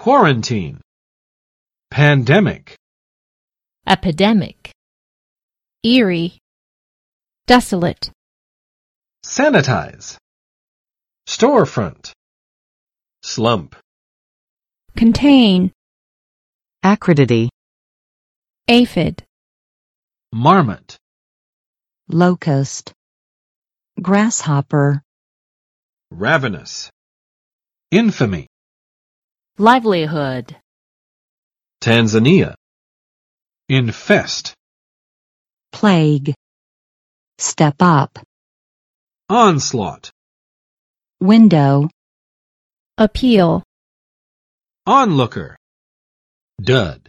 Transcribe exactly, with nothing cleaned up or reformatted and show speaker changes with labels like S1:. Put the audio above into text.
S1: quarantine, pandemic,
S2: epidemic, eerie, desolate,
S1: sanitize, storefront, slump,
S2: contain,
S3: acridity,
S2: aphid,
S1: marmot,
S3: locust, grasshopper,
S1: ravenous, infamy,
S2: livelihood,
S1: Tanzania, infest,
S3: plague, step up,
S1: onslaught,
S3: window,
S2: appeal,
S1: onlooker, dud.